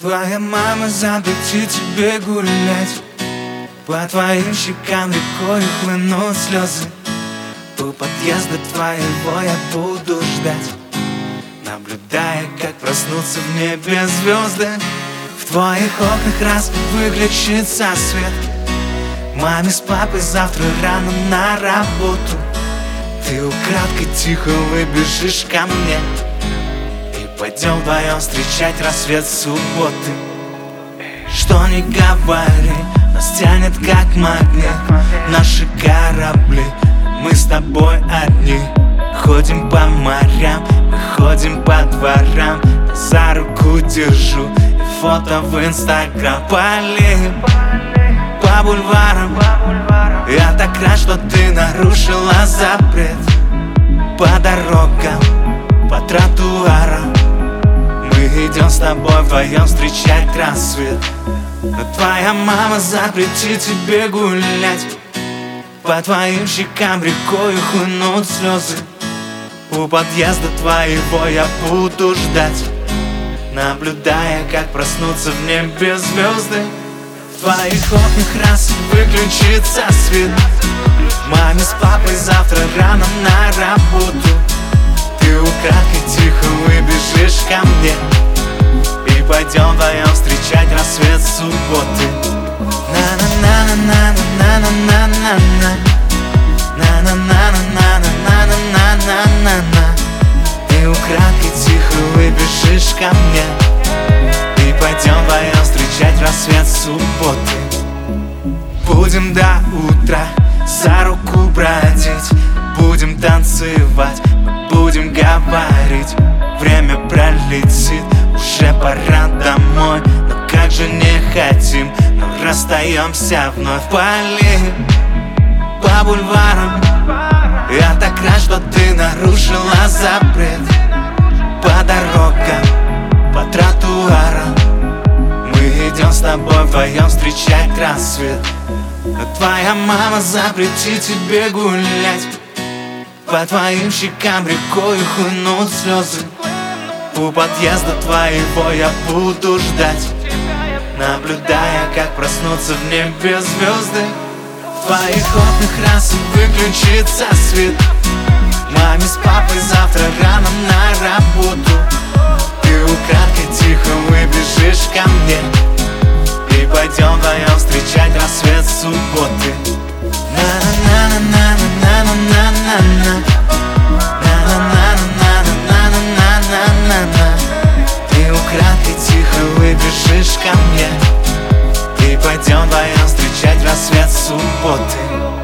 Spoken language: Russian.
Твоя мама запретит тебе гулять, по твоим щекам рекой хлынут слезы. У подъезда твоего я буду ждать, наблюдая, как проснутся в небе звезды. В твоих окнах раз выключится свет. Маме с папой завтра рано на работу. Ты украдкой тихо выбежишь ко мне, и пойдем вдвоем встречать рассвет субботы. Что ни говори, нас тянет как магнит. Наши корабли, мы с тобой одни. Ходим по морям, мы ходим по дворам. За руку держу и фото в Инстаграм. По аллеям, по бульварам, я так рад, что ты нарушила запрет. По дорогам, по тротуарам, мы идем с тобой вдвоем встречать рассвет. Но твоя мама запретит тебе гулять, по твоим щекам рекою хлынут слезы. У подъезда твоего я буду ждать, наблюдая, как проснутся в небе звезды. В твоих окнах раз выключится свет. Маме с папой завтра рано на работу. Ты украдкой тихо выбежишь ко мне, и пойдем вдвоем встречать рассвет субботы. На-на-на-на-на-на-на-на-на-на. На-на-на-на-на-на-на-на-на. Ты украдкой тихо выбежишь ко мне, и пойдем вдвоем встречать рассвет субботы. Будем до утра за руку бродить, будем танцевать, мы будем говорить. Время пролетит, уже пора домой, но как же не хотим, но расстаемся вновь. По аллеям, по бульварам, я так рад, что ты нарушила запрет. По дорогам, по тротуарам, мы идем с тобой вдвоем встречать рассвет. Но твоя мама запретит тебе гулять, по твоим щекам рекою хлынут слезы. У подъезда твоего я буду ждать, наблюдая, как проснутся в небе звезды. В твоих окнах раз выключится свет. Маме с папой завтра рано на работу. Ты украдкой тихо выбежишь ко мне, и пойдем вдвоем встречать рассвет субботы. На-на-на-на-на-на-на-на-на. На-на-на-на-на-на-на-на-на. Ты украдкой тихо выбежишь ко мне, и пойдем вдвоем встречать рассвет субботы.